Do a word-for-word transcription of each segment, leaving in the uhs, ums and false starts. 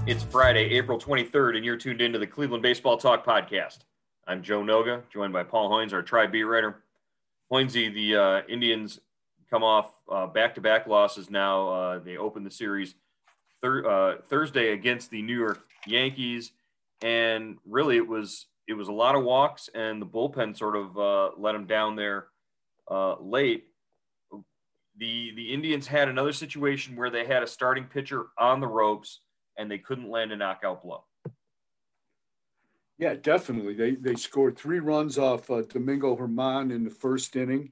It's Friday, April twenty-third, and you're tuned into the Cleveland Baseball Talk podcast. I'm Joe Noga, joined by Paul Hoynes, our Tri beat writer. Hoynesy, the uh, Indians come off uh, back-to-back losses now. Uh, they opened the series thir- uh, Thursday against the New York Yankees, and really it was it was a lot of walks, and the bullpen sort of uh, let them down there uh, late. The the Indians had another situation where they had a starting pitcher on the ropes, and they couldn't land a knockout blow. Yeah, definitely. They they scored three runs off uh, Domingo Germán in the first inning.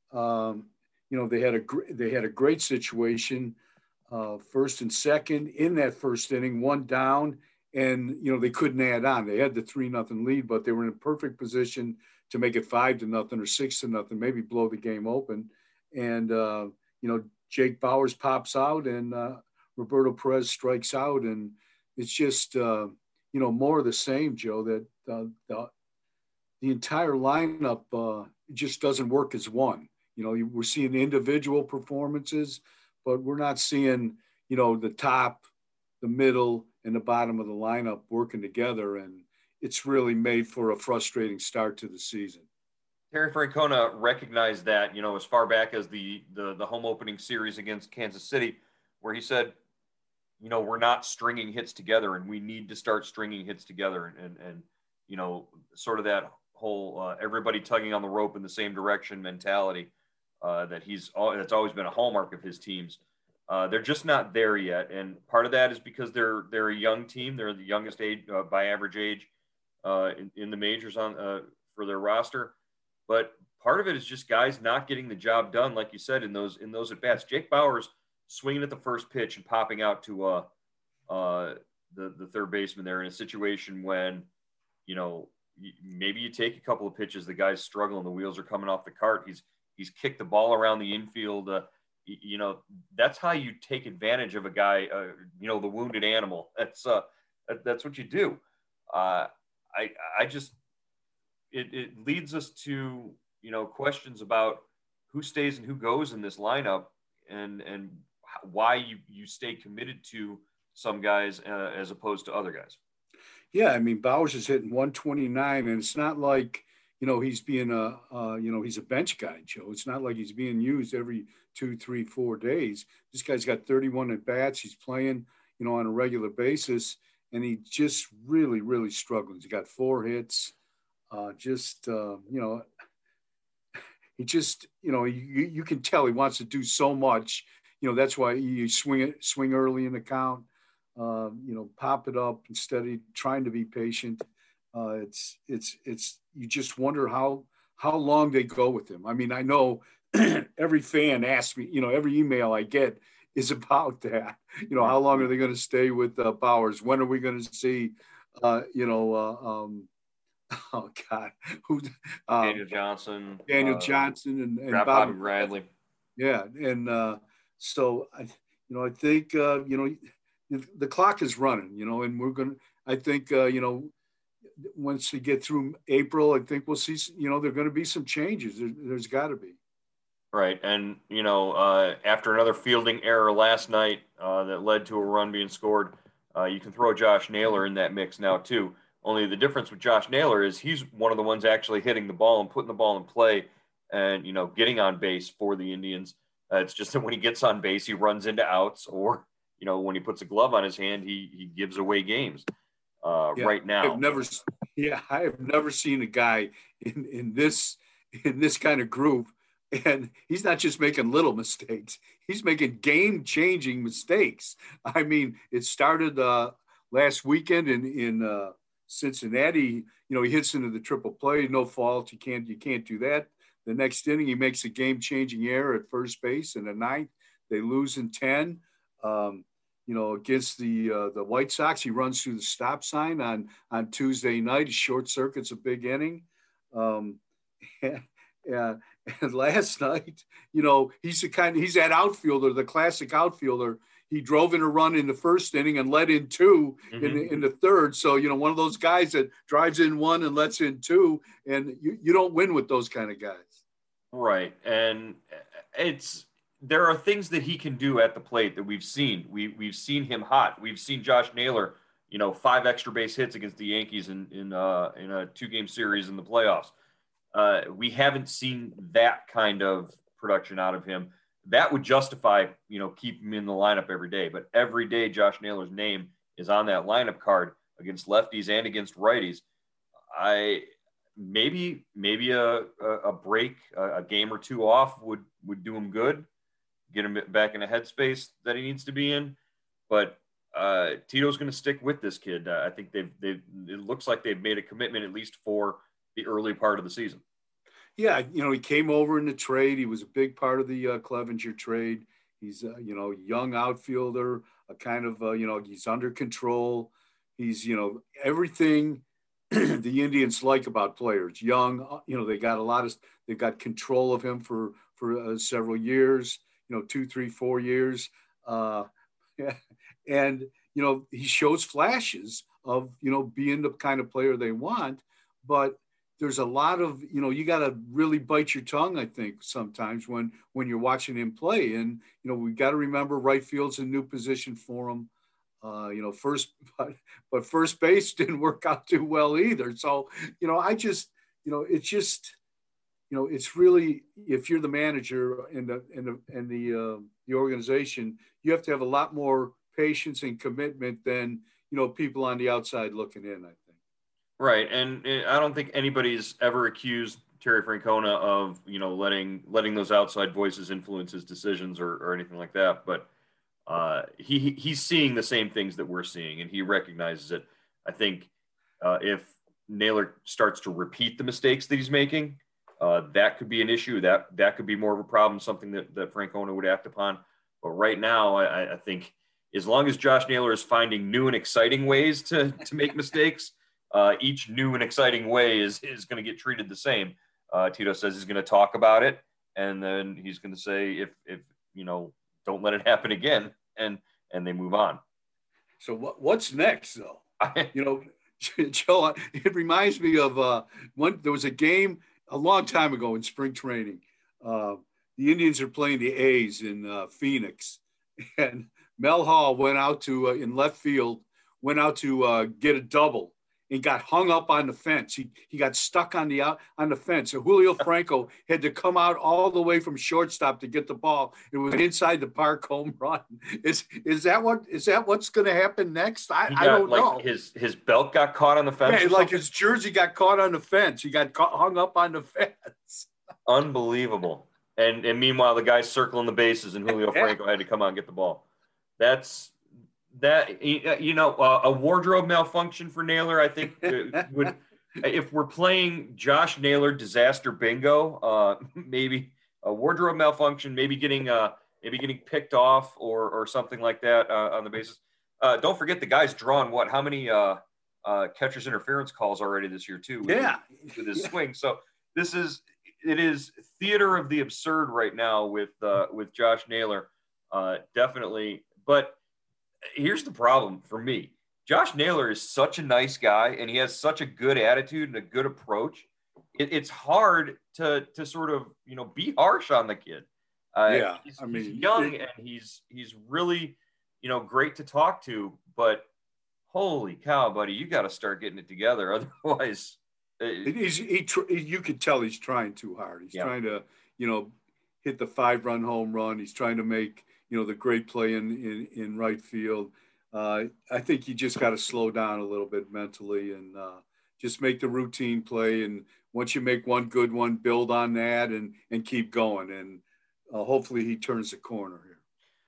Um, you know, they had a gr- they had a great situation, uh, first and second in that first inning, one down, and you know they couldn't add on. They had the three nothing lead, but they were in a perfect position to make it five to nothing or six to nothing, maybe blow the game open. And uh, you know, Jake Bauers pops out, and uh, Roberto Perez strikes out, and it's just. Uh, You know, more of the same, Joe, that uh, the, the entire lineup uh, just doesn't work as one. You know, we're seeing individual performances, but we're not seeing, you know, the top, the middle, and the bottom of the lineup working together. And it's really made for a frustrating start to the season. Terry Francona recognized that, you know, as far back as the, the, the home opening series against Kansas City, where he said, you know, we're not stringing hits together, and we need to start stringing hits together. And, and, and you know, sort of that whole uh, everybody tugging on the rope in the same direction mentality uh, that he's that's always been a hallmark of his teams. Uh, they're just not there yet. And part of that is because they're they're a young team. They're the youngest age uh, by average age uh, in, in the majors on uh, for their roster. But part of it is just guys not getting the job done, like you said, in those in those at bats. Jake Bauers swinging at the first pitch and popping out to uh, uh, the, the third baseman there in a situation when, you know, maybe you take a couple of pitches, the guy's struggling, the wheels are coming off the cart. He's, he's kicked the ball around the infield. Uh, you know, that's how you take advantage of a guy, uh, you know, the wounded animal. That's, uh, that, that's what you do. Uh, I, I just, it, it leads us to, you know, questions about who stays and who goes in this lineup, and, and, why you, you stay committed to some guys uh, as opposed to other guys. Yeah, I mean, Bauers is hitting one twenty-nine, and it's not like, you know, he's being a, uh, you know, he's a bench guy, Joe. It's not like he's being used every two, three, four days. This guy's got thirty-one at bats. He's playing, you know, on a regular basis, and he just really, really struggles. He got four hits. Uh, just, uh, you know, he just, you know, you, you can tell he wants to do so much. You know, that's why you swing it, swing early in the count, uh, you know, pop it up instead of trying to be patient. Uh, it's, it's, it's, you just wonder how, how long they go with him. I mean, I know every fan asks me, you know, every email I get is about that. You know, how long are they going to stay with uh, Bauers? When are we going to see, uh, you know, uh, um, oh God, who, um, Daniel Johnson, Daniel uh, Johnson and, and Bobby, Bobby Bradley. Yeah. And, uh, So, I, you know, I think, uh, you know, the clock is running, you know, and we're going to, I think, uh, you know, once we get through April, I think we'll see, you know, there are going to be some changes. There, there's got to be. Right. And, you know, uh, after another fielding error last night uh, that led to a run being scored, uh, you can throw Josh Naylor in that mix now, too. Only the difference with Josh Naylor is he's one of the ones actually hitting the ball and putting the ball in play and, you know, getting on base for the Indians. Uh, it's just that when he gets on base, he runs into outs, or, you know, when he puts a glove on his hand, he he gives away games uh, yeah, right now. I've never, yeah, I have never seen a guy in, in this in this kind of group, and he's not just making little mistakes; he's making game-changing mistakes. I mean, it started uh, last weekend in in uh, Cincinnati. You know, he hits into the triple play, no fault. You can't you can't do that. The next inning, he makes a game-changing error at first base. In the ninth, they lose in ten. Um, you know, against the uh, the White Sox, he runs through the stop sign on on Tuesday night. He short circuits a big inning. Um, and, and, and last night, you know, he's the kind. He's that outfielder, the classic outfielder. He drove in a run in the first inning and let in two mm-hmm. in, the, in the third. So, you know, one of those guys that drives in one and lets in two, and you, you don't win with those kind of guys. Right. And it's, there are things that he can do at the plate that we've seen. We, we've seen him hot. We've seen Josh Naylor you know, five extra base hits against the Yankees in in uh, in a two game series in the playoffs. Uh, we haven't seen that kind of production out of him. That would justify, you know, keep him in the lineup every day. But every day, Josh Naylor's name is on that lineup card against lefties and against righties. I maybe maybe a a break, a game or two off would would do him good, get him back in a headspace that he needs to be in. But uh, Tito's going to stick with this kid. Uh, I think they've they've it looks like they've made a commitment at least for the early part of the season. Yeah, you know, he came over in the trade. He was a big part of the uh, Clevenger trade. He's, uh, you know, young outfielder, a kind of, uh, you know, he's under control. He's, you know, everything the Indians like about players. Young, you know, they got a lot of, they got control of him for, for uh, several years, you know, two, three, four years. Uh, and, you know, he shows flashes of, you know, being the kind of player they want, but there's a lot of, you know, you got to really bite your tongue, I think, sometimes when, when you're watching him play. And, you know, we got to remember right field's a new position for him. Uh, you know, first, but, but first base didn't work out too well either. So, you know, I just, you know, it's just, you know, it's really, if you're the manager in the, in the, in the, uh, the organization, you have to have a lot more patience and commitment than, you know, people on the outside looking in, I think. Right, and I don't think anybody's ever accused Terry Francona of, you know, letting letting those outside voices influence his decisions or, or anything like that. But uh, he he's seeing the same things that we're seeing, and he recognizes it. I think uh, if Naylor starts to repeat the mistakes that he's making, uh, that could be an issue. That that could be more of a problem, something that, that Francona would act upon. But right now, I, I think as long as Josh Naylor is finding new and exciting ways to to make mistakes. Uh, each new and exciting way is, is going to get treated the same. Uh, Tito says he's going to talk about it, and then he's going to say, if, if, you know, don't let it happen again, and, and they move on. So what, what's next though? You know, Joe, it reminds me of uh, one, there was a game a long time ago in spring training. Uh, the Indians are playing the A's in uh, Phoenix, and Mel Hall went out to, uh, in left field, went out to uh, get a double. And got hung up on the fence. He he got stuck on the out on the fence. So Julio Franco had to come out all the way from shortstop to get the ball. It was an inside the park home run. Is is that what is that what's going to happen next? I, got, I don't like, know. His his belt got caught on the fence. Yeah, like his jersey got caught on the fence. He got caught, hung up on the fence. Unbelievable. And and meanwhile, the guy's circling the bases, and Julio yeah. Franco had to come out and get the ball. That's. That, you know, uh, a wardrobe malfunction for Naylor, I think would, if we're playing Josh Naylor disaster bingo, uh, maybe a wardrobe malfunction, maybe getting, uh, maybe getting picked off or, or something like that uh, on the basis. Uh, don't forget the guy's drawn what, how many uh, uh, catcher's interference calls already this year too? With yeah. His, with his yeah. swing. So this is, it is theater of the absurd right now with, uh, with Josh Naylor, uh, definitely. But here's the problem for me. Josh Naylor is such a nice guy, and he has such a good attitude and a good approach. It, it's hard to to sort of, you know, be harsh on the kid. Uh, yeah, he's, I mean, he's young it, and he's he's really, you know, great to talk to. But holy cow, buddy, you got to start getting it together. Otherwise, it, he's, he you could tell he's trying too hard. He's yeah. trying to, you know, hit the five-run home run. He's trying to make, you know, the great play in, in, in right field. Uh, I think you just got to slow down a little bit mentally and uh, just make the routine play. And once you make one good one, build on that and, and keep going. And uh, hopefully he turns the corner here.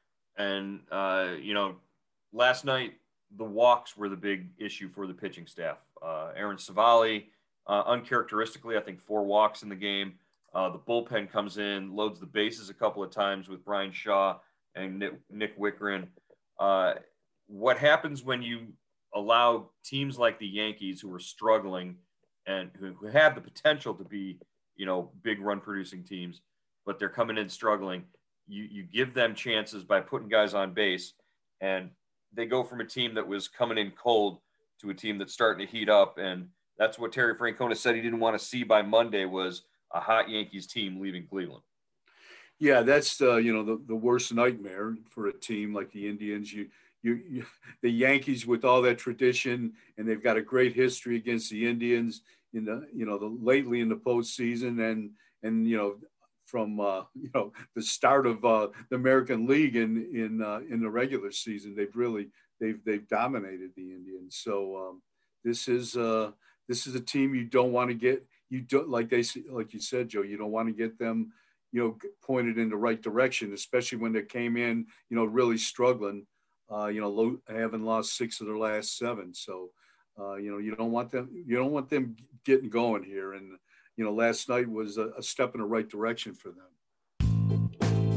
And, uh, you know, last night, the walks were the big issue for the pitching staff. Uh, Aaron Savali, uh, uncharacteristically, I think four walks in the game. Uh, the bullpen comes in, loads the bases a couple of times with Brian Shaw and Nick, Nick Wickren. Uh, what happens when you allow teams like the Yankees, who are struggling and who, who have the potential to be, you know, big run producing teams, but they're coming in struggling, you, you give them chances by putting guys on base, and they go from a team that was coming in cold to a team that's starting to heat up. And that's what Terry Francona said he didn't want to see by Monday, was a hot Yankees team leaving Cleveland. Yeah, that's uh, you know, the, the worst nightmare for a team like the Indians. You you, you the Yankees with all that tradition, and they've got a great history against the Indians in the you know the lately in the postseason, and and you know from uh, you know the start of uh, the American League in in uh, in the regular season, they've really they've they've dominated the Indians. So um, this is uh, this is a team you don't want to get you don't like they like you said, Joe. You don't want to get them you know pointed in the right direction, especially when they came in you know really struggling. Uh, you know, low, having lost six of their last seven. So, uh, you know, you don't want them, you don't want them getting going here. And, you know, last night was a, a step in the right direction for them.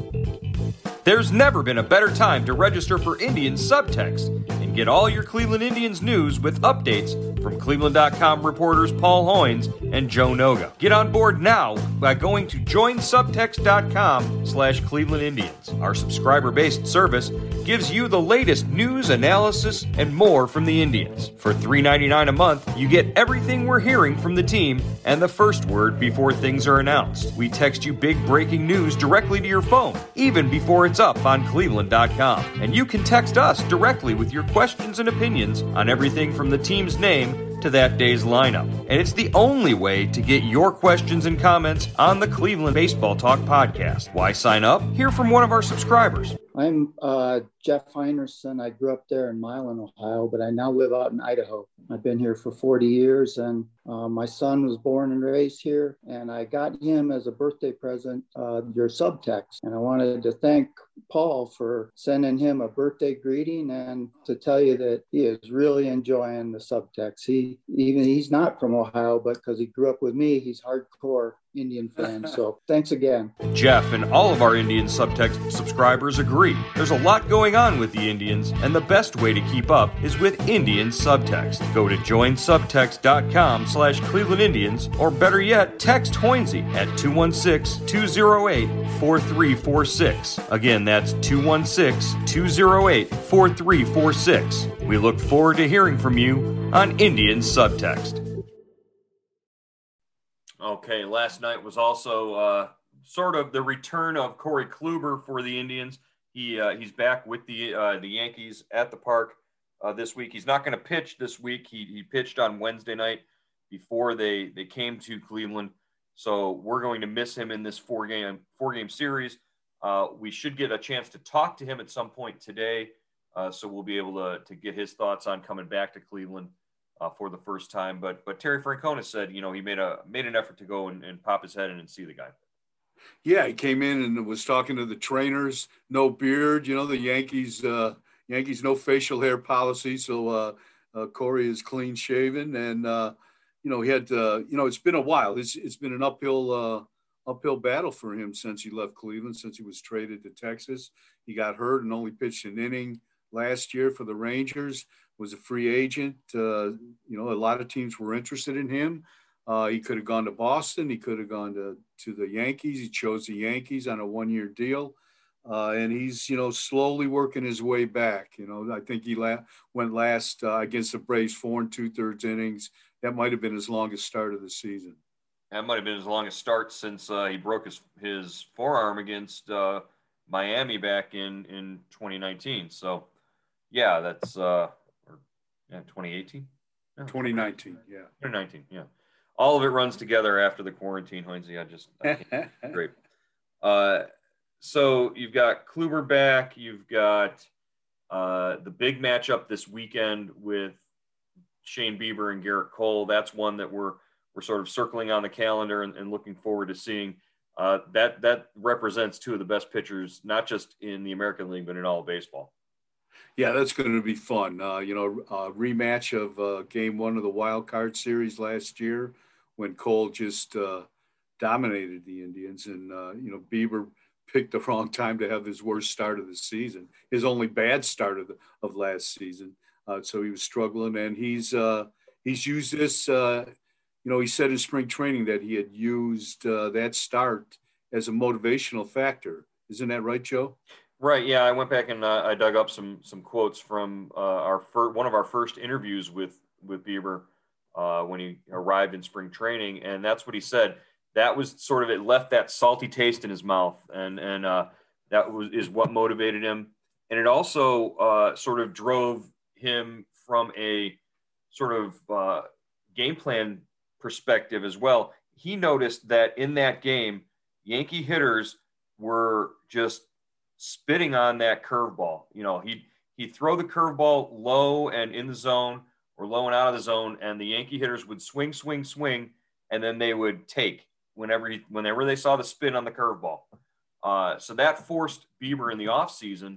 There's never been a better time to register for Indians Subtext and get all your Cleveland Indians news with updates from Cleveland dot com reporters Paul Hoynes and Joe Noga. Get on board now by going to join subtext dot com slash Cleveland Indians. Our subscriber-based service gives you the latest news, analysis, and more from the Indians. For three dollars and ninety-nine cents a month, you get everything we're hearing from the team and the first word before things are announced. We text you big breaking news directly to your phone, even before it's up on Cleveland dot com. And you can text us directly with your questions and opinions on everything from the team's name to that day's lineup. And it's the only way to get your questions and comments on the Cleveland Baseball Talk podcast. Why sign up? Hear from one of our subscribers. I'm uh, Jeff Heinerson. I grew up there in Milan, Ohio, but I now live out in Idaho. I've been here for forty years, and uh, my son was born and raised here, and I got him as a birthday present uh, your subtext. And I wanted to thank Paul for sending him a birthday greeting and to tell you that he is really enjoying the subtext. He even he's not from Ohio, but because he grew up with me, he's hardcore Indian fan. So thanks again. Jeff and all of our Indian Subtext subscribers agree. There's a lot going on with the Indians, and the best way to keep up is with Indian Subtext. Go to join subtext dot com slash Cleveland Indians, or better yet, text Hoynesy at two one six, two zero eight, four three four six. Again, that's two one six, two zero eight, four three four six. We look forward to hearing from you on Indian Subtext. Okay, last night was also uh, sort of the return of Corey Kluber for the Indians. He uh, he's back with the uh, the Yankees at the park uh, this week. He's not going to pitch this week. He he pitched on Wednesday night before they they came to Cleveland. So we're going to miss him in this four game four game series. Uh, we should get a chance to talk to him at some point today. Uh, so we'll be able to to get his thoughts on coming back to Cleveland Uh, for the first time, but but Terry Francona said, you know, he made a made an effort to go and, and pop his head in and see the guy. Yeah, he came in and was talking to the trainers. No beard, you know. The Yankees, uh, Yankees, no facial hair policy, so uh, uh, Corey is clean shaven, and uh, you know he had, uh, you know, it's been a while. It's it's been an uphill uh, uphill battle for him since he left Cleveland, since he was traded to Texas. He got hurt and only pitched an inning last year for the Rangers. Was a free agent. Uh, you know, a lot of teams were interested in him. Uh, he could have gone to Boston. He could have gone to, to the Yankees. He chose the Yankees on a one-year deal. Uh, and he's, you know, slowly working his way back. You know, I think he la- went last uh, against the Braves four and two-thirds innings. That might have been his longest start of the season. That might have been his longest start since uh, he broke his, his forearm against uh, Miami back in, in twenty nineteen. So, yeah, that's uh, – Yeah, twenty eighteen? No, twenty nineteen, yeah. twenty nineteen, yeah. All of it runs together after the quarantine, Hoynesy. I just, I can't. Great. Uh, so you've got Kluber back. You've got uh, the big matchup this weekend with Shane Bieber and Garrett Cole. That's one that we're we're sort of circling on the calendar and, and looking forward to seeing. Uh, that that represents two of the best pitchers, not just in the American League, but in all of baseball. Yeah, that's going to be fun. Uh, you know, a rematch of uh, game one of the wild card series last year when Cole just uh, dominated the Indians. And, uh, you know, Bieber picked the wrong time to have his worst start of the season, his only bad start of, the, of last season. Uh, so he was struggling. And he's uh, he's used this, uh, you know, he said in spring training that he had used uh, that start as a motivational factor. Isn't that right, Joe? Right. Yeah, I went back and uh, I dug up some some quotes from uh, our fir- one of our first interviews with with Bieber uh, when he arrived in spring training, and that's what he said. That was sort of it left that salty taste in his mouth, and and uh, that was is what motivated him. And it also uh, sort of drove him from a sort of uh, game plan perspective as well. He noticed that in that game, Yankee hitters were just spitting on that curveball. You know, he'd, he'd throw the curveball low and in the zone or low and out of the zone, and the Yankee hitters would swing, swing, swing, and then they would take whenever he, whenever they saw the spin on the curveball. Uh, so that forced Bieber in the offseason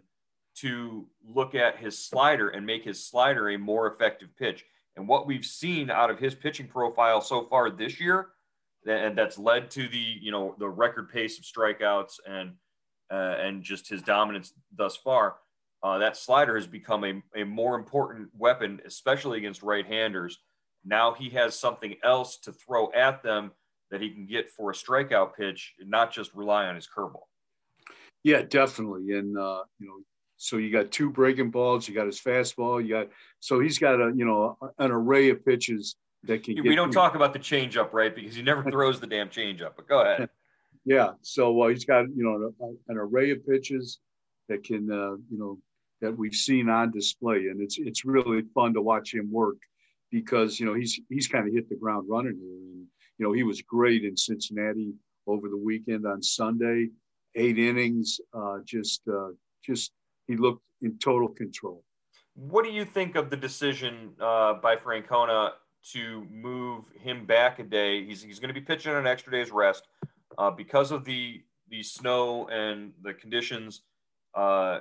to look at his slider and make his slider a more effective pitch. And what we've seen out of his pitching profile so far this year, and that's led to the, you know, the record pace of strikeouts and uh, and just his dominance thus far, uh, that slider has become a, a more important weapon, especially against right-handers. Now he has something else to throw at them that he can get for a strikeout pitch, and not just rely on his curveball. Yeah, definitely. And, uh, you know, so you got two breaking balls, you got his fastball, you got, so he's got a, you know, an array of pitches that can we get. don't talk about the changeup, right? Because he never throws the damn changeup, but go ahead. Yeah. So uh, he's got, you know, an, an array of pitches that can, uh, you know, that we've seen on display. And it's, it's really fun to watch him work because, you know, he's, he's kind of hit the ground running here. And, you know, he was great in Cincinnati over the weekend on Sunday, eight innings, uh, just, uh, just, he looked in total control. What do you think of the decision uh, by Francona to move him back a day? He's, he's going to be pitching on an extra day's rest uh, because of the the snow and the conditions uh,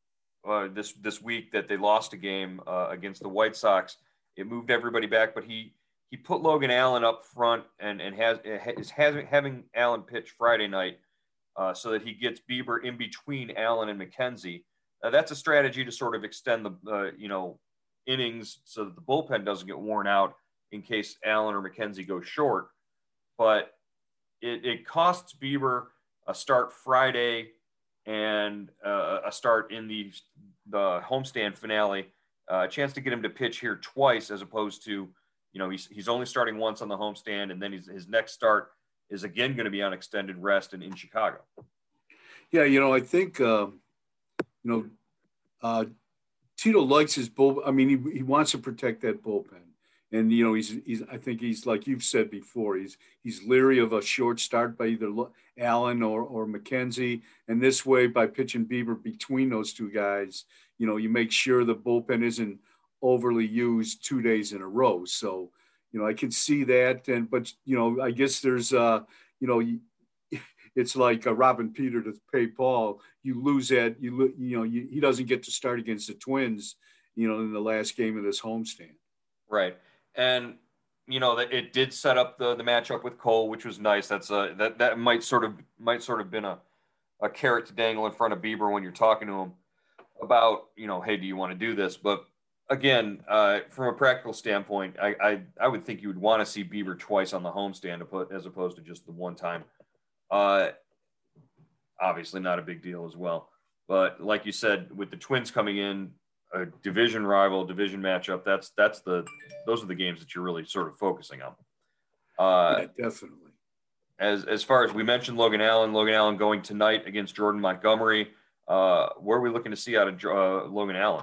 uh, this this week that they lost a game uh, against the White Sox. It moved everybody back, but he he put Logan Allen up front and and has is having having Allen pitch Friday night uh, so that he gets Bieber in between Allen and McKenzie. Uh, that's a strategy to sort of extend the, uh, you know, innings so that the bullpen doesn't get worn out in case Allen or McKenzie go short. But it, it costs Bieber a start Friday and uh, a start in the the homestand finale, uh, a chance to get him to pitch here twice as opposed to, you know, he's he's only starting once on the homestand, and then he's, his next start is again going to be on extended rest and in Chicago. Yeah, you know, I think. Uh... You know, uh, Tito likes his bull. I mean, he, he wants to protect that bullpen, and you know, he's he's. I think he's like you've said before. He's he's leery of a short start by either Allen or or McKenzie, and this way, by pitching Bieber between those two guys, you know, you make sure the bullpen isn't overly used two days in a row. So, you know, I can see that, and but you know, I guess there's uh, you know. It's like uh, robbing Peter to pay Paul. You lose that, you lo- you know, you, he doesn't get to start against the Twins, you know, in the last game of this homestand. Right, and you know that it did set up the the matchup with Cole, which was nice. That's a that that might sort of might sort of been a a carrot to dangle in front of Bieber when you're talking to him about, you know, hey, do you want to do this? But again, uh, from a practical standpoint, I, I I would think you would want to see Bieber twice on the homestand as opposed to just the one time. Uh, obviously not a big deal as well. But like you said, with the Twins coming in, a division rival, division matchup, that's that's the those are the games that you're really sort of focusing on. Uh, yeah, definitely. As as far as we mentioned, Logan Allen, Logan Allen going tonight against Jordan Montgomery. Uh, where are we looking to see out of uh, Logan Allen?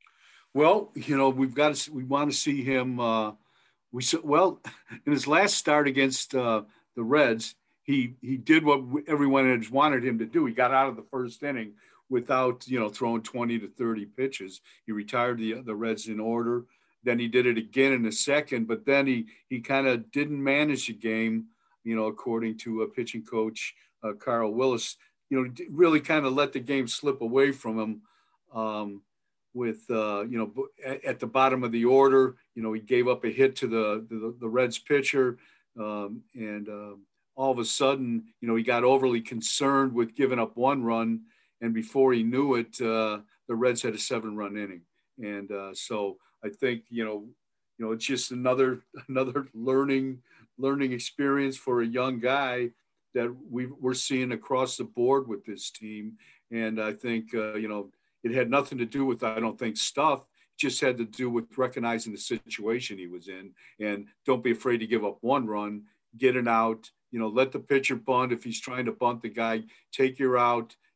Well, you know, we've got to, we want to see him. Uh, we well in his last start against uh, the Reds. He he did what everyone had wanted him to do. He got out of the first inning without, you know, throwing twenty to thirty pitches. He retired the the Reds in order. Then he did it again in the second, but then he he kind of didn't manage the game, you know, according to a pitching coach, uh, Carl Willis. You know, really kind of let the game slip away from him. Um, with uh, you know, at, at the bottom of the order, you know, he gave up a hit to the the, the Reds pitcher, um, and. Uh, all of a sudden, you know, he got overly concerned with giving up one run. And before he knew it, uh, the Reds had a seven run inning. And uh, so I think, you know, you know, it's just another, another learning, learning experience for a young guy that we we're seeing across the board with this team. And I think, uh, you know, it had nothing to do with, I don't think, stuff. It just had to do with recognizing the situation he was in. And don't be afraid to give up one run, get it out. You know, let the pitcher bunt. If he's trying to bunt the guy, take your out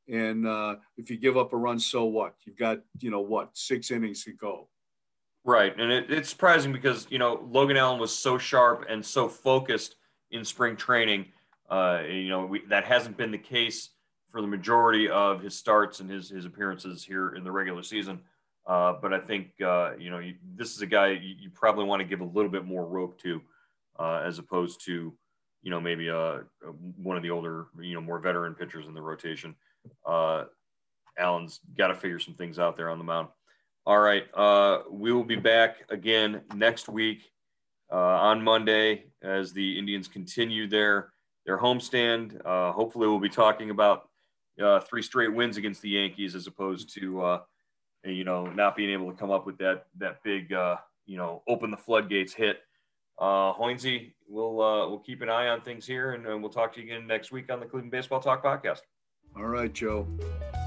And uh, if you give up a run, so what? You've got, you know, what, six innings to go. Right. And it, it's surprising because, you know, Logan Allen was so sharp and so focused in spring training. Uh, you know, we, that hasn't been the case for the majority of his starts and his, his appearances here in the regular season. Uh, but I think, uh, you know, you, this is a guy you, you probably want to give a little bit more rope to, uh, as opposed to, you know, maybe uh, one of the older, you know, more veteran pitchers in the rotation. Uh, Allen's got to figure some things out there on the mound. All right. Uh, we will be back again next week uh, on Monday as the Indians continue their, their homestand. Uh, hopefully we'll be talking about uh, three straight wins against the Yankees as opposed to, uh, you know, not being able to come up with that, that big, uh, you know, open the floodgates hit. Uh, Hoynesy, we'll, uh, we'll keep an eye on things here, and, and we'll talk to you again next week on the Cleveland Baseball Talk podcast. All right, Joe.